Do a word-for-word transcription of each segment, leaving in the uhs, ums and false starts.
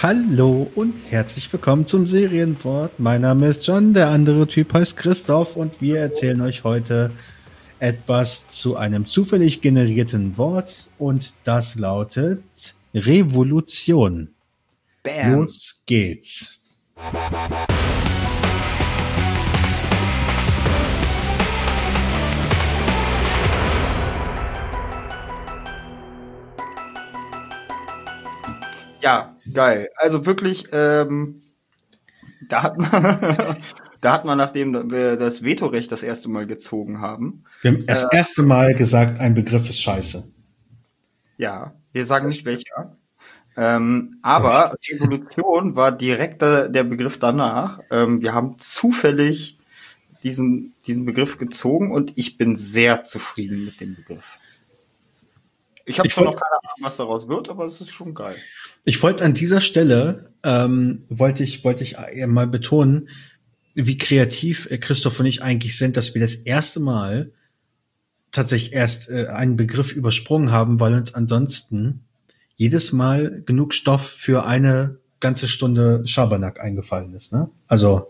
Hallo und herzlich willkommen zum Serienwort. Mein Name ist John, der andere Typ heißt Christoph und wir erzählen euch heute etwas zu einem zufällig generierten Wort und das lautet Revolution. Bam. Los geht's. Ja, geil. Also wirklich, ähm, da hat man, da hat man, nachdem wir das Vetorecht das erste Mal gezogen haben. Wir haben das äh, erste Mal gesagt, ein Begriff ist scheiße. Ja, wir sagen das nicht welcher. Ähm, aber Evolution war direkt der, der Begriff danach. Ähm, wir haben zufällig diesen, diesen Begriff gezogen und ich bin sehr zufrieden mit dem Begriff. Ich habe schon noch keine Ahnung, was daraus wird, aber es ist schon geil. Ich wollte an dieser Stelle, ähm, wollte ich, wollte ich mal betonen, wie kreativ Christoph und ich eigentlich sind, dass wir das erste Mal tatsächlich erst äh, einen Begriff übersprungen haben, weil uns ansonsten jedes Mal genug Stoff für eine ganze Stunde Schabernack eingefallen ist, ne? Also.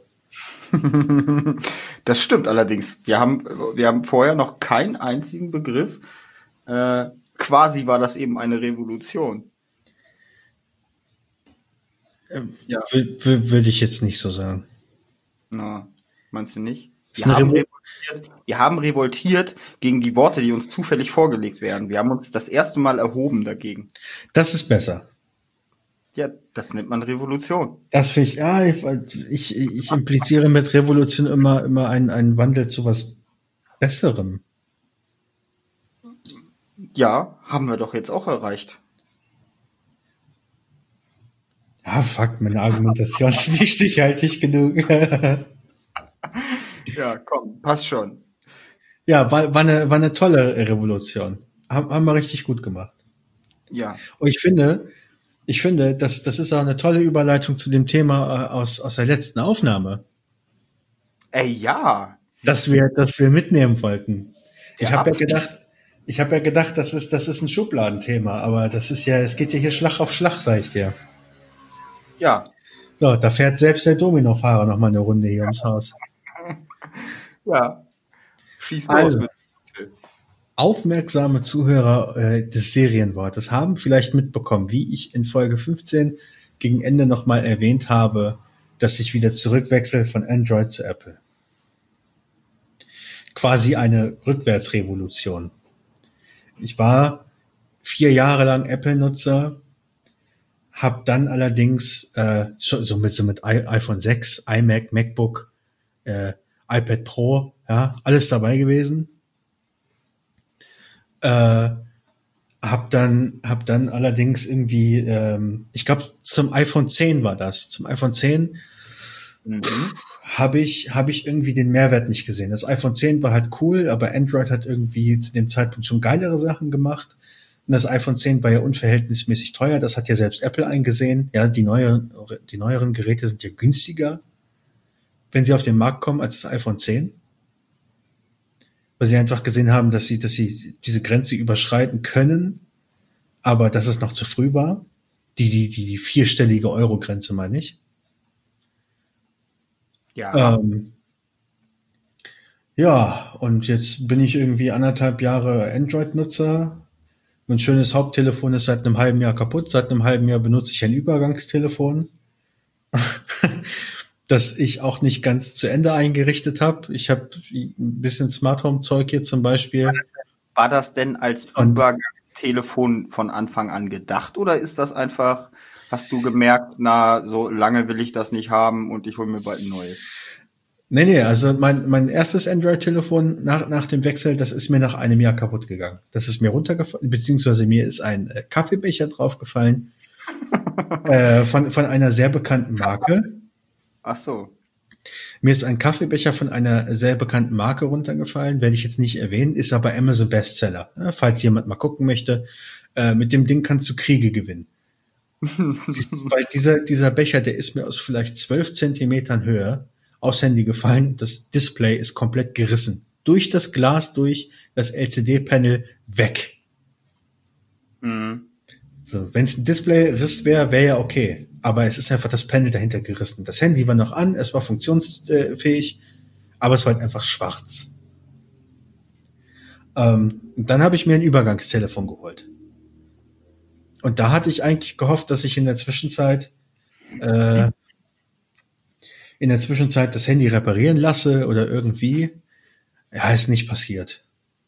Das stimmt allerdings. Wir haben, wir haben vorher noch keinen einzigen Begriff. Äh, quasi war das eben eine Revolution. Ja. Würde ich jetzt nicht so sagen. Na, meinst du nicht? Wir haben, revoltiert, wir haben revoltiert gegen die Worte, die uns zufällig vorgelegt werden. Wir haben uns das erste Mal erhoben dagegen. Das ist besser. Ja, das nennt man Revolution. Das finde ich, ja, ich, ich, ich impliziere mit Revolution immer, immer einen, einen Wandel zu was Besserem. Ja, haben wir doch jetzt auch erreicht. Ah, fuck, meine Argumentation ist nicht stichhaltig genug. Ja, komm, passt schon. Ja, war, war, eine, war eine tolle Revolution. Haben, haben wir richtig gut gemacht. Ja. Und ich finde, ich finde, das, das ist auch eine tolle Überleitung zu dem Thema aus, aus der letzten Aufnahme. Ey, ja. Dass wir, dass wir mitnehmen wollten. Ich habe ja gedacht, ich habe ja gedacht, das ist, das ist ein Schubladenthema, aber das ist ja, es geht ja hier Schlag auf Schlag, sag ich dir. Ja. So, da fährt selbst der Dominofahrer noch mal eine Runde hier ums Haus. Ja. Schieß los. Also, aufmerksame Zuhörer äh, des Serienwortes haben vielleicht mitbekommen, wie ich in Folge fünfzehn gegen Ende noch mal erwähnt habe, dass ich wieder zurückwechsel von Android zu Apple. Quasi eine Rückwärtsrevolution. Ich war vier Jahre lang Apple-Nutzer, hab dann allerdings äh, so mit so mit iPhone sechs, iMac, MacBook, äh, iPad Pro, ja, alles dabei gewesen. Äh, hab dann hab dann allerdings irgendwie, ähm, ich glaube zum iPhone zehn war das, zum iPhone zehn mhm. habe ich habe ich irgendwie den Mehrwert nicht gesehen. Das iPhone zehn war halt cool, aber Android hat irgendwie zu dem Zeitpunkt schon geilere Sachen gemacht. Und das iPhone zehn war ja unverhältnismäßig teuer. Das hat ja selbst Apple eingesehen. Ja, die neueren, die neueren Geräte sind ja günstiger, wenn sie auf den Markt kommen, als das iPhone zehn. Weil sie einfach gesehen haben, dass sie, dass sie diese Grenze überschreiten können, aber dass es noch zu früh war. Die, die, die, die vierstellige Euro-Grenze, meine ich. Ja. Ähm, ja, und jetzt bin ich irgendwie anderthalb Jahre Android-Nutzer. Mein schönes Haupttelefon ist seit einem halben Jahr kaputt. Seit einem halben Jahr benutze ich ein Übergangstelefon, das ich auch nicht ganz zu Ende eingerichtet habe. Ich habe ein bisschen Smart Home Zeug hier zum Beispiel. War das denn als Übergangstelefon von Anfang an gedacht oder ist das einfach, hast du gemerkt, na, so lange will ich das nicht haben und ich hole mir bald ein neues? Nee, nee, also mein, mein erstes Android-Telefon nach, nach dem Wechsel, das ist mir nach einem Jahr kaputt gegangen. Das ist mir runtergefallen, beziehungsweise mir ist ein äh, Kaffeebecher draufgefallen äh, von, von einer sehr bekannten Marke. Ach so. Mir ist ein Kaffeebecher von einer sehr bekannten Marke runtergefallen, werde ich jetzt nicht erwähnen, ist aber Amazon Bestseller. Ja, falls jemand mal gucken möchte, äh, mit dem Ding kannst du Kriege gewinnen. Weil dieser, dieser Becher, der ist mir aus vielleicht zwölf Zentimetern Höhe aufs Handy gefallen. Das Display ist komplett gerissen. Durch das Glas, durch das L C D-Panel weg. Mhm. So, wenn es ein Displayriss wäre, wäre ja okay. Aber es ist einfach das Panel dahinter gerissen. Das Handy war noch an, es war funktionsfähig, aber es war halt einfach schwarz. Ähm, dann habe ich mir ein Übergangstelefon geholt. Und da hatte ich eigentlich gehofft, dass ich in der Zwischenzeit äh, in der Zwischenzeit das Handy reparieren lasse oder irgendwie. Ja, ist nicht passiert.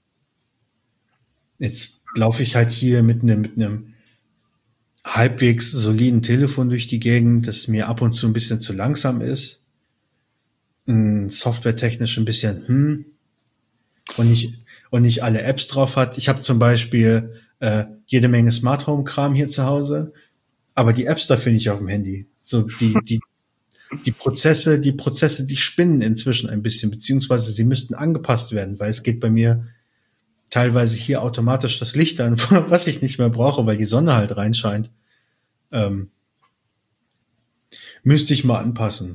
Jetzt laufe ich halt hier mit einem mit einem halbwegs soliden Telefon durch die Gegend, das mir ab und zu ein bisschen zu langsam ist. Softwaretechnisch ein bisschen hm und nicht und nicht alle Apps drauf hat. Ich habe zum Beispiel äh, jede Menge Smart Home Kram hier zu Hause, aber die Apps dafür nicht auf dem Handy. So die die die Prozesse, die Prozesse, die spinnen inzwischen ein bisschen, beziehungsweise sie müssten angepasst werden, weil es geht bei mir teilweise hier automatisch das Licht an, was ich nicht mehr brauche, weil die Sonne halt reinscheint. Ähm, müsste ich mal anpassen.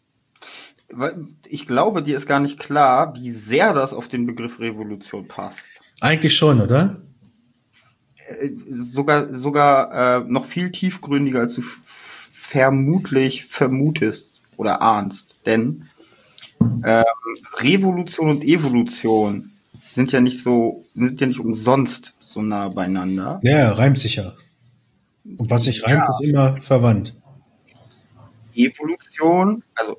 Ich glaube, dir ist gar nicht klar, wie sehr das auf den Begriff Revolution passt. Eigentlich schon, oder? Äh, sogar sogar äh, noch viel tiefgründiger, als du f- vermutlich vermutest oder ahnst. Denn ähm, Revolution und Evolution sind ja nicht so, sind ja nicht umsonst so nah beieinander. Ja, reimt sich ja. Und was sich reimt, ja. Ist immer verwandt. Evolution, also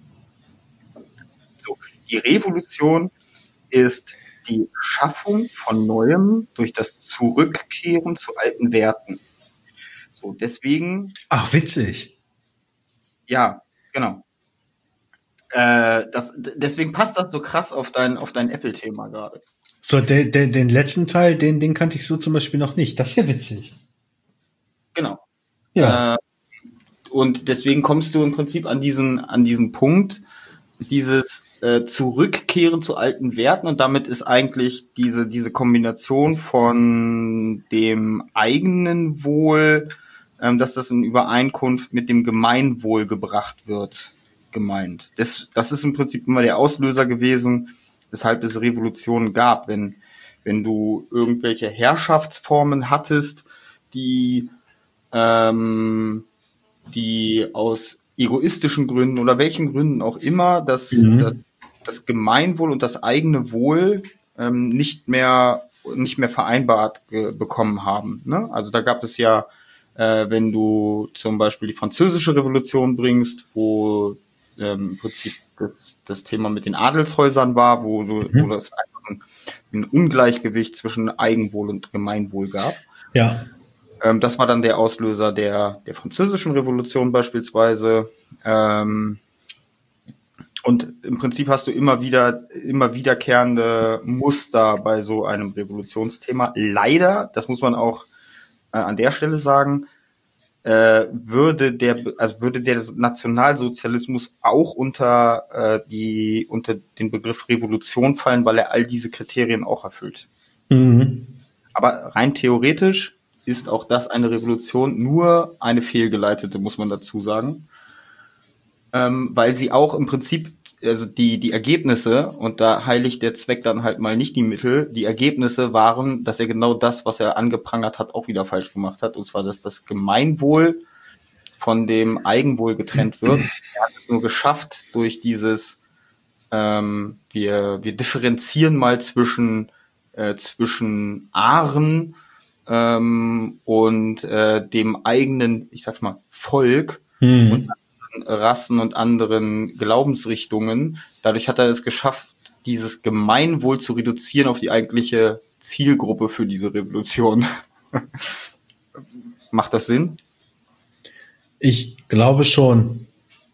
so, die Revolution ist die Schaffung von Neuem durch das Zurückkehren zu alten Werten. So, deswegen. Ach, witzig. Ja, genau. Äh, das, deswegen passt das so krass auf dein, auf dein Apple-Thema gerade. So, de, de, den letzten Teil, den, den kannte ich so zum Beispiel noch nicht. Das ist ja witzig. Genau. Ja. Äh, und deswegen kommst du im Prinzip an diesen, an diesen Punkt, dieses äh, Zurückkehren zu alten Werten, und damit ist eigentlich diese, diese Kombination von dem eigenen Wohl, ähm, dass das in Übereinkunft mit dem Gemeinwohl gebracht wird, gemeint. Das, das ist im Prinzip immer der Auslöser gewesen, weshalb es Revolutionen gab. Wenn, wenn du irgendwelche Herrschaftsformen hattest, die, ähm, die aus egoistischen Gründen oder welchen Gründen auch immer das, mhm. das, das Gemeinwohl und das eigene Wohl ähm, nicht mehr nicht mehr vereinbart ge- bekommen haben. Ne? Also da gab es ja, äh, wenn du zum Beispiel die Französische Revolution bringst, wo ähm, im Prinzip das, das Thema mit den Adelshäusern war, wo, du, mhm. wo das einfach ein, ein Ungleichgewicht zwischen Eigenwohl und Gemeinwohl gab. Ja. Das war dann der Auslöser der, der Französischen Revolution beispielsweise. Ähm, und im Prinzip hast du immer wieder, immer wiederkehrende Muster bei so einem Revolutionsthema. Leider, das muss man auch äh, an der Stelle sagen, äh, würde der, also würde der Nationalsozialismus auch unter äh, die, unter den Begriff Revolution fallen, weil er all diese Kriterien auch erfüllt. Mhm. Aber rein theoretisch ist auch das eine Revolution, nur eine fehlgeleitete, muss man dazu sagen. Ähm, weil sie auch im Prinzip, also die, die Ergebnisse, und da heiligt der Zweck dann halt mal nicht die Mittel, die Ergebnisse waren, dass er genau das, was er angeprangert hat, auch wieder falsch gemacht hat, und zwar, dass das Gemeinwohl von dem Eigenwohl getrennt wird. Er hat es nur geschafft durch dieses, ähm, wir, wir differenzieren mal zwischen, äh, zwischen Ahren, Ähm, und äh, dem eigenen, ich sag's mal, Volk hm. und anderen Rassen und anderen Glaubensrichtungen. Dadurch hat er es geschafft, dieses Gemeinwohl zu reduzieren auf die eigentliche Zielgruppe für diese Revolution. Macht das Sinn? Ich glaube schon.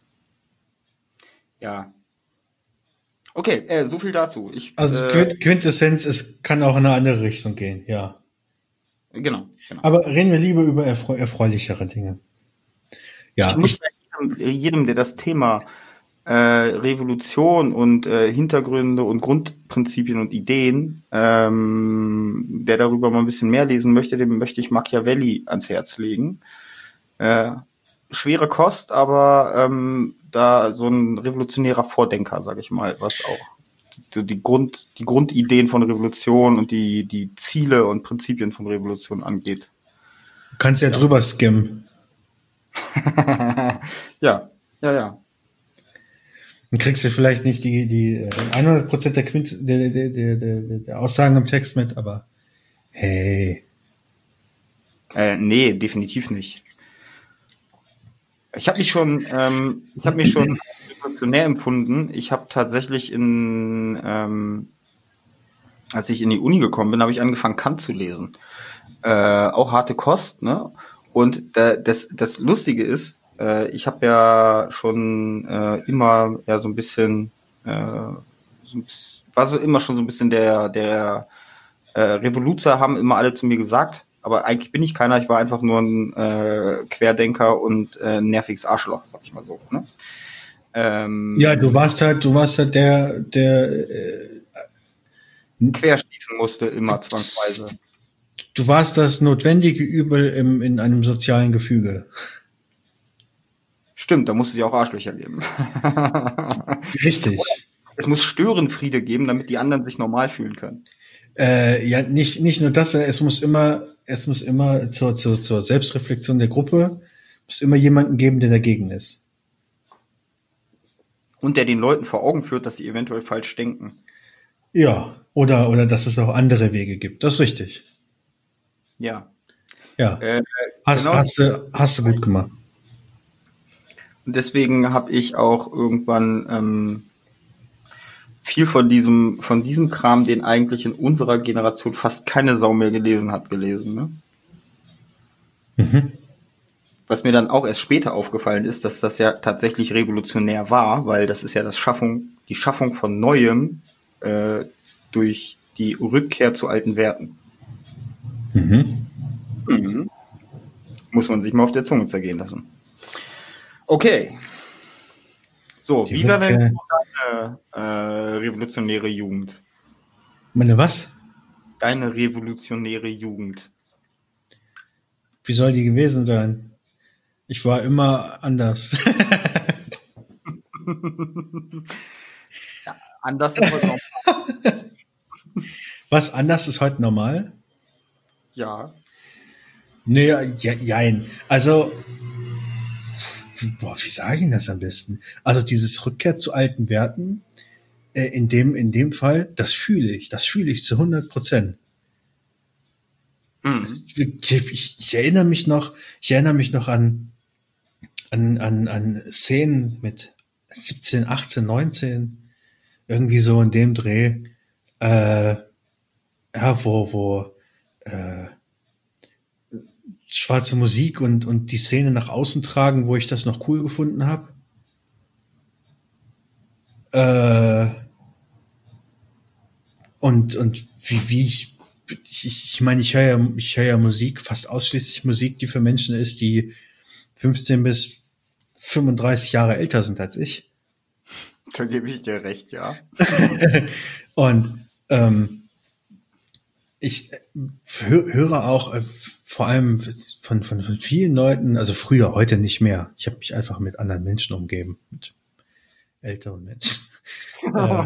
Ja. Okay, äh, so viel dazu. Ich, also äh, Quintessenz, es kann auch in eine andere Richtung gehen, ja. Genau, genau. Aber reden wir lieber über erfreu- erfreulichere Dinge. Ja, ich muss ich, jedem, jedem, der das Thema äh, Revolution und äh, Hintergründe und Grundprinzipien und Ideen, ähm, der darüber mal ein bisschen mehr lesen möchte, dem möchte ich Machiavelli ans Herz legen. Äh, schwere Kost, aber ähm, da so ein revolutionärer Vordenker, sage ich mal, was auch die Grund, die Grundideen von Revolution und die, die Ziele und Prinzipien von Revolution angeht. Du kannst ja, ja. drüber skimmen. ja, ja, ja. Dann kriegst du vielleicht nicht die, die hundert Prozent der, Quint, der, der, der, der, der Aussagen im Text mit, aber hey. Äh, nee, definitiv nicht. Ich habe mich schon, ähm, ich habe mich schon revolutionär empfunden. Ich habe tatsächlich in, ähm, als ich in die Uni gekommen bin, habe ich angefangen, Kant zu lesen. Äh, auch harte Kost, ne? Und äh, das, das Lustige ist, äh, ich habe ja schon äh, immer ja so ein bisschen, äh, so ein bisschen, war so immer schon so ein bisschen der, der äh, Revoluzer, haben immer alle zu mir gesagt. Aber eigentlich bin ich keiner, ich war einfach nur ein äh, Querdenker und äh, ein nerviges Arschloch, sag ich mal so. Ne? Ähm, ja, du warst halt, du warst halt der, der äh, querschießen musste, immer zwangsweise. Du warst das notwendige Übel im, in einem sozialen Gefüge. Stimmt, da muss es ja auch Arschlöcher geben. Richtig. Es muss Störenfriede geben, damit die anderen sich normal fühlen können. Äh, ja, nicht, nicht nur das, es muss immer, es muss immer zur, zur, zur Selbstreflexion der Gruppe, muss immer jemanden geben, der dagegen ist. Und der den Leuten vor Augen führt, dass sie eventuell falsch denken. Ja, oder, oder dass es auch andere Wege gibt. Das ist richtig. Ja. Ja. Äh, hast, genau. hast, du, hast du gut gemacht. Und deswegen habe ich auch irgendwann ähm, viel von diesem, von diesem Kram, den eigentlich in unserer Generation fast keine Sau mehr gelesen hat, gelesen. Ne? Mhm. Was mir dann auch erst später aufgefallen ist, dass das ja tatsächlich revolutionär war, weil das ist ja das Schaffung, die Schaffung von Neuem äh, durch die Rückkehr zu alten Werten. Mhm. Mhm. Muss man sich mal auf der Zunge zergehen lassen. Okay. So, die wie war denn deine äh, revolutionäre Jugend? Meine was? Deine revolutionäre Jugend. Wie soll die gewesen sein? Ich war immer anders. ja, anders ist heute normal. Was, anders ist heute normal? Ja. Naja, ja, jein. Also, boah, wie sage ich Ihnen das am besten? Also dieses Rückkehr zu alten Werten, äh, in dem, in dem Fall, das fühle ich. Das fühle ich zu hundert Prozent. Mhm. Ich, ich, ich erinnere mich noch, ich erinnere mich noch an, an, an, an Szenen mit siebzehn, achtzehn, neunzehn, irgendwie so in dem Dreh, äh, ja, wo, wo, äh, schwarze Musik und, und die Szene nach außen tragen, wo ich das noch cool gefunden habe. Äh, und, und wie, wie ich, ich, ich meine, ich höre ja, ich höre ja Musik, fast ausschließlich Musik, die für Menschen ist, die fünfzehn bis fünfunddreißig Jahre älter sind als ich. Da gebe ich dir recht, ja. Und ähm, ich hö- höre auch äh, vor allem von, von, von vielen Leuten, also früher, heute nicht mehr. Ich habe mich einfach mit anderen Menschen umgeben, mit älteren Menschen. äh,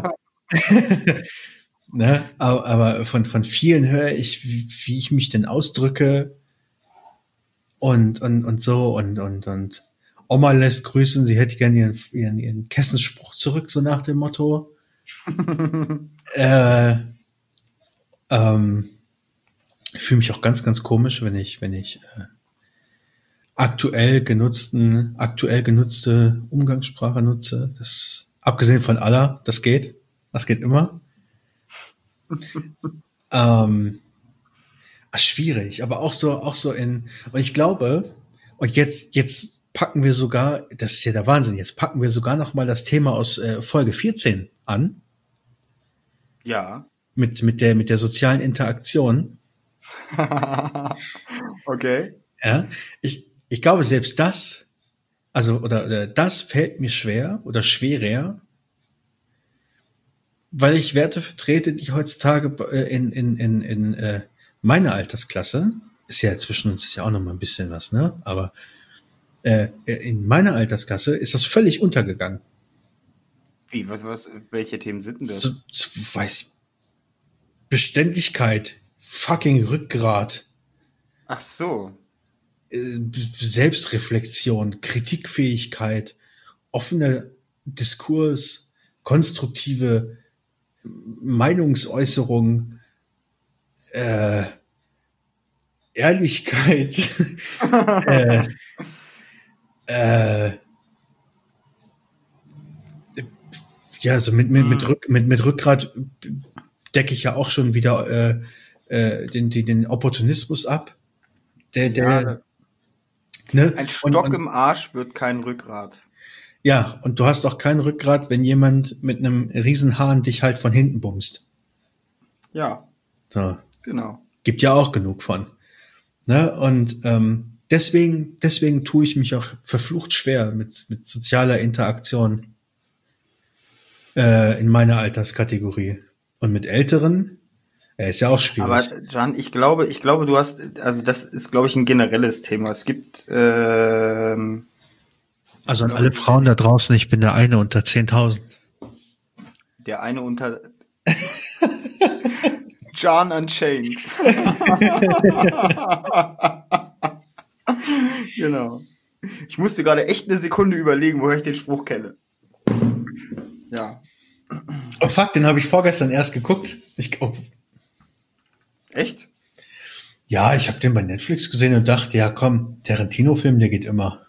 ne? Aber, aber von, von vielen höre ich, wie, wie ich mich denn ausdrücke und, und, und so und, und, und Oma lässt grüßen, sie hätte gerne ihren, ihren, ihren Kessenspruch zurück, so nach dem Motto. äh, ähm, ich fühle mich auch ganz, ganz komisch, wenn ich, wenn ich äh, aktuell genutzten, aktuell genutzte Umgangssprache nutze. Das, abgesehen von aller, das geht. Das geht immer. ähm, schwierig, aber auch so, auch so in, und ich glaube, und jetzt, jetzt packen wir sogar, das ist ja der Wahnsinn, jetzt packen wir sogar noch mal das Thema aus äh, Folge vierzehn an. Ja. Mit, mit der, mit der sozialen Interaktion. Okay. Ja, ich, ich glaube, selbst das, also, oder, oder das fällt mir schwer oder schwerer, weil ich Werte vertrete, die heutzutage in, in, in, in äh, meiner Altersklasse, ist ja zwischen uns ist ja auch noch mal ein bisschen was, ne? Aber äh, in meiner Altersklasse ist das völlig untergegangen. Wie, was, was, welche Themen sind denn das? So, so, weiß ich. Beständigkeit, fucking Rückgrat. Ach so. äh, Selbstreflexion, Kritikfähigkeit, offener Diskurs, konstruktive Meinungsäußerung, äh, Ehrlichkeit, äh, äh, ja, so mit, mit, mit, Rück, mit, mit Rückgrat decke ich ja auch schon wieder äh, äh, den, den, den Opportunismus ab. Der, der, Ja, ne? ein Stock und, und, im Arsch wird kein Rückgrat. Ja, und du hast auch kein Rückgrat, wenn jemand mit einem Riesenhahn dich halt von hinten bumst. Ja, so. Genau. Gibt ja auch genug von. Ne? Und ähm, deswegen, deswegen tue ich mich auch verflucht schwer mit, mit sozialer Interaktion äh, in meiner Alterskategorie. Und mit Älteren, äh, ist ja auch schwierig. Aber Can, ich glaube, ich glaube, du hast, also das ist, glaube ich, ein generelles Thema. Es gibt ähm, Also an alle Frauen da draußen, ich bin der eine unter zehntausend. Der eine unter Can Unchained. Genau. Ich musste gerade echt eine Sekunde überlegen, woher ich den Spruch kenne. Ja. Oh fuck, den habe ich vorgestern erst geguckt. Ich, oh. Echt? Ja, ich habe den bei Netflix gesehen und dachte, ja komm, Tarantino-Film, der geht immer.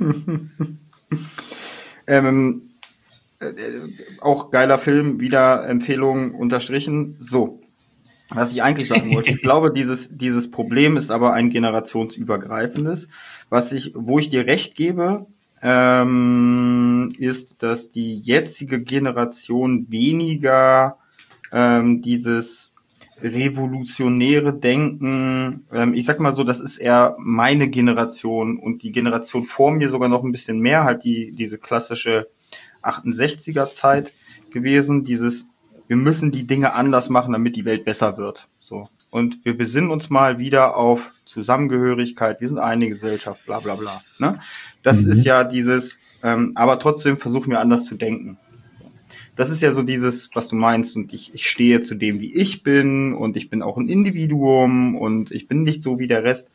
ähm, äh, auch geiler Film, wieder Empfehlung unterstrichen. So, was ich eigentlich sagen wollte, ich glaube, dieses dieses Problem ist aber ein generationsübergreifendes. Was ich, wo ich dir recht gebe, ähm, ist, dass die jetzige Generation weniger ähm, dieses revolutionäre Denken, ähm, ich sag mal so, das ist eher meine Generation und die Generation vor mir sogar noch ein bisschen mehr, halt die diese klassische achtundsechziger Zeit gewesen, dieses, wir müssen die Dinge anders machen, damit die Welt besser wird. So. Und wir besinnen uns mal wieder auf Zusammengehörigkeit, wir sind eine Gesellschaft, bla bla bla. Ne? Das mhm. ist ja dieses, ähm, aber trotzdem versuchen wir anders zu denken. Das ist ja so dieses, was du meinst, und ich, ich stehe zu dem, wie ich bin, und ich bin auch ein Individuum, und ich bin nicht so wie der Rest.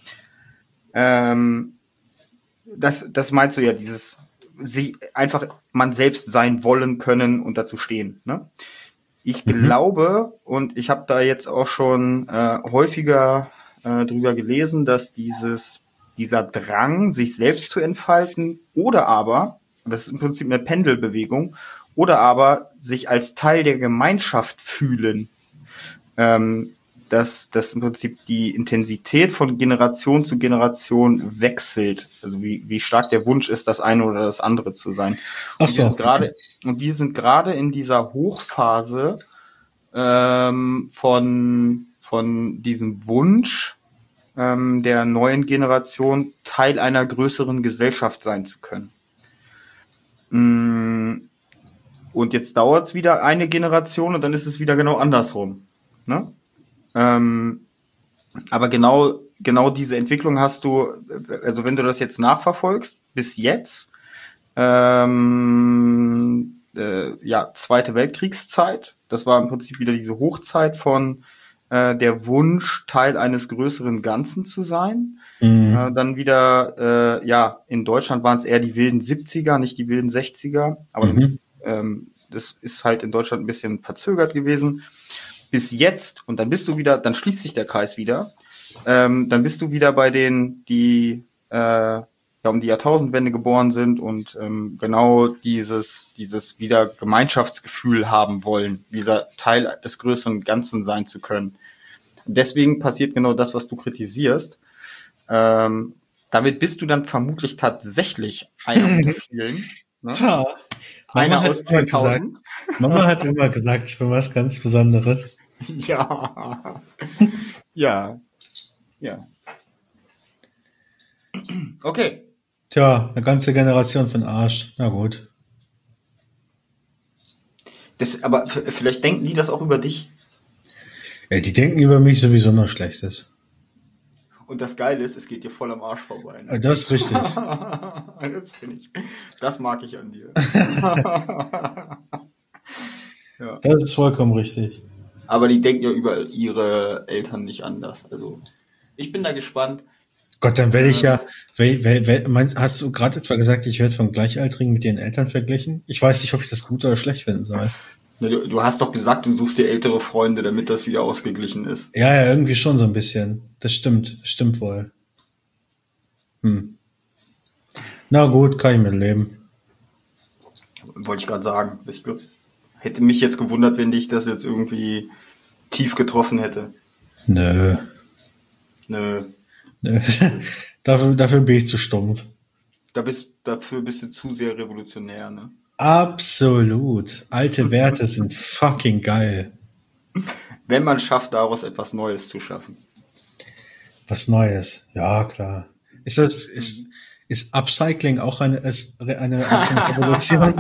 Ähm, das, das meinst du ja, dieses, sie einfach man selbst sein wollen können und dazu stehen. Ne? Ich mhm. glaube, und ich habe da jetzt auch schon äh, häufiger äh, drüber gelesen, dass dieses, dieser Drang, sich selbst zu entfalten, oder aber, das ist im Prinzip eine Pendelbewegung, oder aber sich als Teil der Gemeinschaft fühlen, ähm, dass, dass im Prinzip die Intensität von Generation zu Generation wechselt. Also wie, wie stark der Wunsch ist, das eine oder das andere zu sein. Und Ach so. wir sind gerade, und wir sind gerade in dieser Hochphase ähm, von, von diesem Wunsch ähm, der neuen Generation, Teil einer größeren Gesellschaft sein zu können. Mm. Und jetzt dauert es wieder eine Generation und dann ist es wieder genau andersrum. Ne? Ähm, aber genau, genau diese Entwicklung hast du, also wenn du das jetzt nachverfolgst, bis jetzt, ähm, äh, ja, Zweite Weltkriegszeit, das war im Prinzip wieder diese Hochzeit von äh, der Wunsch, Teil eines größeren Ganzen zu sein. Mhm. Äh, dann wieder, äh, ja, in Deutschland waren es eher die wilden siebziger, nicht die wilden sechziger, aber mhm. ähm, das ist halt in Deutschland ein bisschen verzögert gewesen. Bis jetzt, und dann bist du wieder, dann schließt sich der Kreis wieder, ähm, dann bist du wieder bei denen, die äh, ja um die Jahrtausendwende geboren sind und ähm, genau dieses dieses wieder Gemeinschaftsgefühl haben wollen, dieser Teil des größeren Ganzen sein zu können. Und deswegen passiert genau das, was du kritisierst. Ähm, damit bist du dann vermutlich tatsächlich einer unter vielen. Ne? Ha. Einer aus zehntausend. Mama hat immer gesagt, ich bin was ganz Besonderes. Ja. Ja. Ja. Okay. Tja, eine ganze Generation von Arsch. Na gut. Das, aber f- vielleicht denken die das auch über dich. Ja, die denken über mich sowieso noch Schlechtes. Und das Geile ist, es geht dir voll am Arsch vorbei. Ne? Das ist richtig. das finde ich. Das mag ich an dir. Ja. Das ist vollkommen richtig. Aber die denken ja über ihre Eltern nicht anders. Also ich bin da gespannt. Gott, dann werde ich ja, wel, wel, wel, meinst, hast du gerade etwa gesagt, ich werde von Gleichaltrigen mit ihren Eltern verglichen? Ich weiß nicht, ob ich das gut oder schlecht finden soll. Du, du hast doch gesagt, du suchst dir ältere Freunde, damit das wieder ausgeglichen ist. Ja, ja, irgendwie schon so ein bisschen. Das stimmt, das stimmt wohl. Hm. Na gut, kann ich mit leben. Wollte ich gerade sagen. Ich glaub, hätte mich jetzt gewundert, wenn dich das jetzt irgendwie tief getroffen hätte. Nö. Nö. Nö. dafür, dafür bin ich zu stumpf. Da bist, dafür bist du zu sehr revolutionär, ne? Absolut. Alte Werte sind fucking geil. Wenn man schafft, daraus etwas Neues zu schaffen. Was Neues, ja klar. Ist das, ist, ist Upcycling auch eine, ist eine Art von Revolution?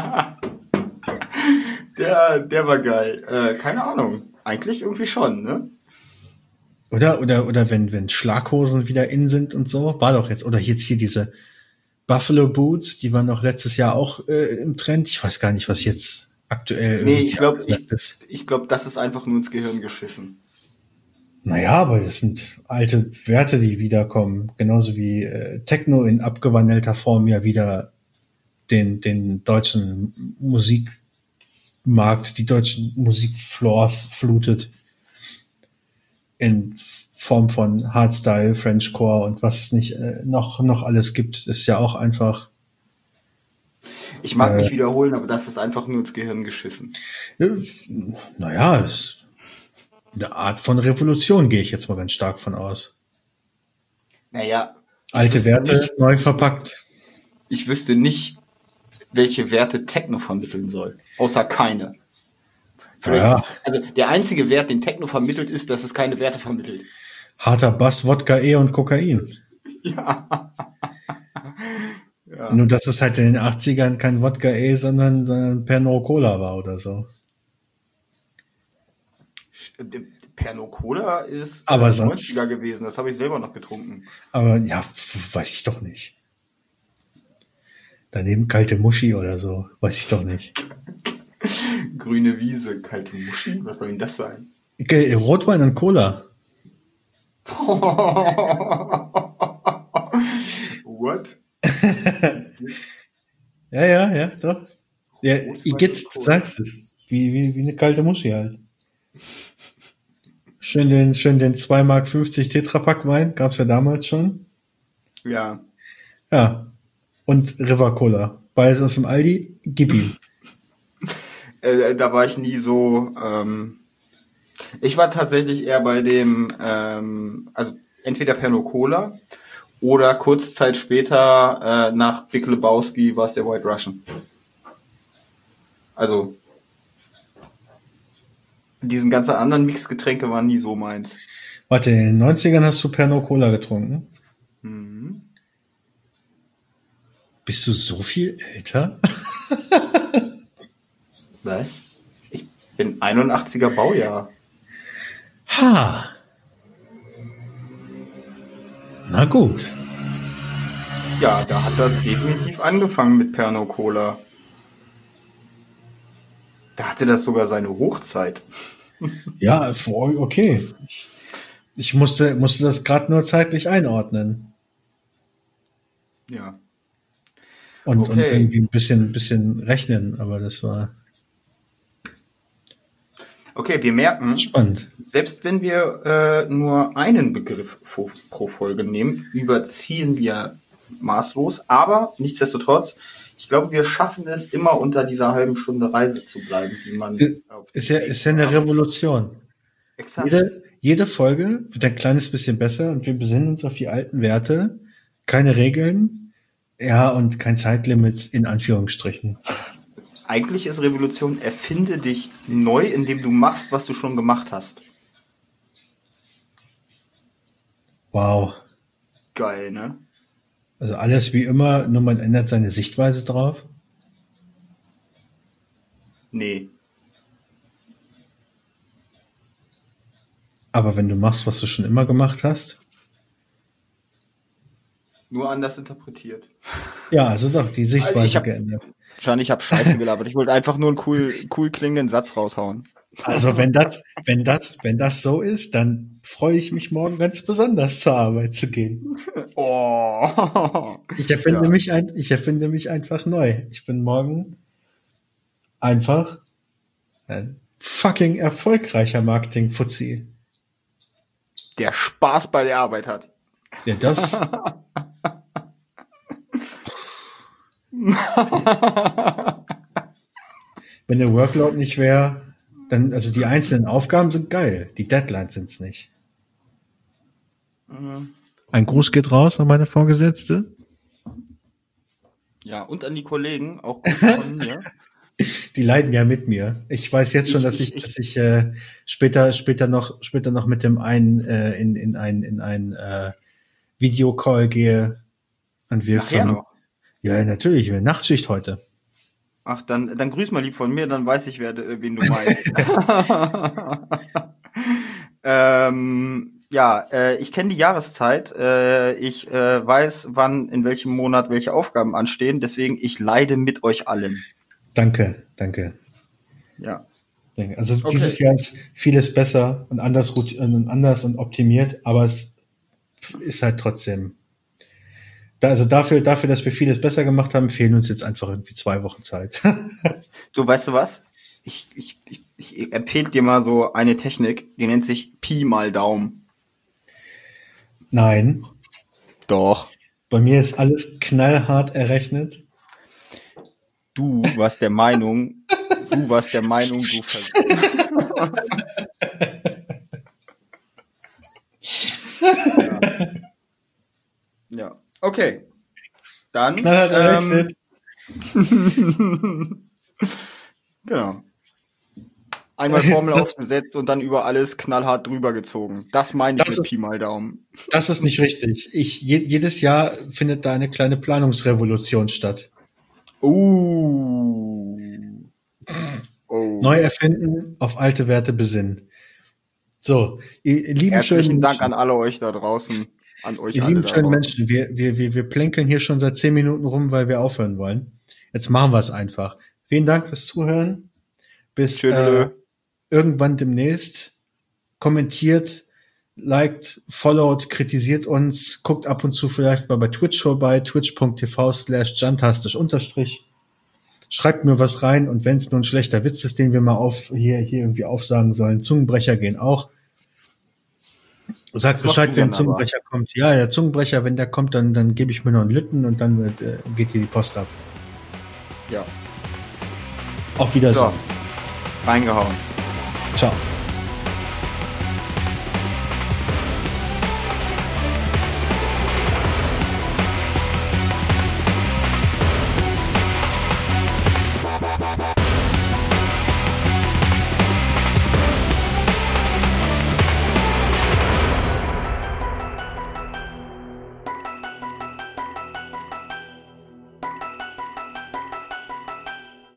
der, der war geil. Äh, keine Ahnung. Eigentlich irgendwie schon, ne? Oder, oder, oder wenn, wenn Schlaghosen wieder in sind und so, war doch jetzt, oder jetzt hier diese Buffalo Boots, die waren noch letztes Jahr auch äh, im Trend. Ich weiß gar nicht, was jetzt aktuell nee, ich glaube, ich, ist. Ich glaube, das ist einfach nur ins Gehirn geschissen. Naja, aber das sind alte Werte, die wiederkommen. Genauso wie äh, Techno in abgewandelter Form ja wieder den, den deutschen Musikmarkt, die deutschen Musikfloors flutet. In Form von Hardstyle, Frenchcore und was es nicht äh, noch, noch alles gibt, ist ja auch einfach. Ich mag äh, mich wiederholen, aber das ist einfach nur ins Gehirn geschissen. Ja, naja, ist eine Art von Revolution, gehe ich jetzt mal ganz stark von aus. Naja. Alte Werte nicht, neu verpackt. Ich wüsste nicht, welche Werte Techno vermitteln soll. Außer keine. Ja. Also der einzige Wert, den Techno vermittelt, ist, dass es keine Werte vermittelt. Harter Bass, Wodka E und Kokain. Ja. ja. Nur, dass es halt in den achtzigern kein Wodka E, sondern, sondern Pernod Cola war oder so. Pernod Cola ist aber äh, sonst, neunziger gewesen. Das habe ich selber noch getrunken. Aber ja, weiß ich doch nicht. Daneben kalte Muschi oder so. Weiß ich doch nicht. Grüne Wiese, kalte Muschi? Was soll denn das sein? Okay, Rotwein und Cola. What? ja, ja, ja, doch. Ja, Igitt, du sagst es. Wie, wie, wie eine kalte Muschi halt. Schön den, schön den zwei Mark fünfzig Tetrapack Wein. Gab's ja damals schon. Ja. Ja. Und River Cola. Beides aus dem Aldi. Gib ihm. Äh, da war ich nie so, ähm, ich war tatsächlich eher bei dem, ähm, also entweder Pernod Cola oder kurze Zeit später äh, nach Big Lebowski war es der White Russian. Also diesen ganzen anderen Mixgetränke waren nie so meins. Warte, in den neunzigern hast du Pernod Cola getrunken? Mhm. Bist du so viel älter? Was? Ich bin einundachtziger Baujahr. Ha. Na gut. Ja, da hat das definitiv angefangen mit Pernod Cola. Da hatte das sogar seine Hochzeit. Ja, okay. Ich, ich musste, musste das gerade nur zeitlich einordnen. Ja. Und, okay. und irgendwie ein bisschen, bisschen rechnen, aber das war... Okay, wir merken, spannend. Selbst wenn wir äh, nur einen Begriff pro, pro Folge nehmen, überziehen wir maßlos, aber nichtsdestotrotz, ich glaube, wir schaffen es immer unter dieser halben Stunde Reise zu bleiben, die man... Ist, ist, ja, ist ja eine Revolution. Exakt. Jede, jede Folge wird ein kleines bisschen besser und wir besinnen uns auf die alten Werte, keine Regeln, ja, und kein Zeitlimit in Anführungsstrichen. Eigentlich ist Revolution, erfinde dich neu, indem du machst, was du schon gemacht hast. Wow. Geil, ne? Also alles wie immer, nur man ändert seine Sichtweise drauf? Nee. Aber wenn du machst, was du schon immer gemacht hast? Nur anders interpretiert. Ja, also doch, die Sichtweise also ich hab, geändert. Wahrscheinlich, ich habe Scheiße gelabert. Ich wollte einfach nur einen cool, cool klingenden Satz raushauen. Also wenn das, wenn das, wenn das so ist, dann freue ich mich morgen ganz besonders zur Arbeit zu gehen. Oh. Ich erfinde ja. mich ein, ich erfinde mich einfach neu. Ich bin morgen einfach ein fucking erfolgreicher Marketing-Fuzzi. Der Spaß bei der Arbeit hat. Ja, das. Wenn der Workload nicht wäre, dann, also die einzelnen Aufgaben sind geil. Die Deadlines sind's nicht. Mhm. Ein Gruß geht raus an meine Vorgesetzte. Ja, und an die Kollegen, auch gut von mir. Die leiden ja mit mir. Ich weiß jetzt schon, ich, dass ich, ich, dass ich äh, später, später noch, später noch mit dem einen äh, in in ein in ein äh, Videocall gehe. Und wir Nachher von, noch. Ja, natürlich. Wir Nachtschicht heute. Ach, dann, dann grüß mal lieb von mir, dann weiß ich, wer, wen du meinst. ähm, ja, äh, ich kenne die Jahreszeit. Äh, ich äh, weiß, wann, in welchem Monat welche Aufgaben anstehen. Deswegen, ich leide mit euch allen. Danke, danke. Ja. Also okay. Dieses Jahr ist vieles besser und anders, und anders und optimiert, aber es ist halt trotzdem. Da, also dafür, dafür, dass wir vieles besser gemacht haben, fehlen uns jetzt einfach irgendwie zwei Wochen Zeit. Du, weißt du was? Ich, ich, ich, ich empfehle dir mal so eine Technik, die nennt sich Pi mal Daumen. Nein. Doch. Bei mir ist alles knallhart errechnet. Du warst der Meinung, du warst der Meinung, du vers- ja. ja. Okay. Dann. Knallhart errechnet. Ähm, genau. Einmal Formel das, aufgesetzt und dann über alles knallhart drüber gezogen. Das meine ich mit ist, Pi mal Daumen. Das ist nicht richtig. Ich, je, jedes Jahr findet da eine kleine Planungsrevolution statt. Uh. Oh. Neu erfinden, auf alte Werte besinnen. So, ihr lieben Herzlichen schönen Dank an alle euch da draußen. An euch ihr alle lieben da schönen draußen. Menschen, wir, wir, wir, wir plänkeln hier schon seit zehn Minuten rum, weil wir aufhören wollen. Jetzt machen wir es einfach. Vielen Dank fürs Zuhören. Bis äh, irgendwann demnächst. Kommentiert, liked, followed, kritisiert uns, guckt ab und zu vielleicht mal bei Twitch vorbei, twitch.tv slash jantastisch unterstrich. Schreibt mir was rein und wenn es nur ein schlechter Witz ist, den wir mal auf hier, hier irgendwie aufsagen sollen. Zungenbrecher gehen auch. Sagt Bescheid, wenn ein Zungenbrecher kommt. Ja, der Zungenbrecher, wenn der kommt, dann, dann gebe ich mir noch einen Lütten und dann wird, äh, geht hier die Post ab. Ja. Auf Wiedersehen. So. Reingehauen. Ciao.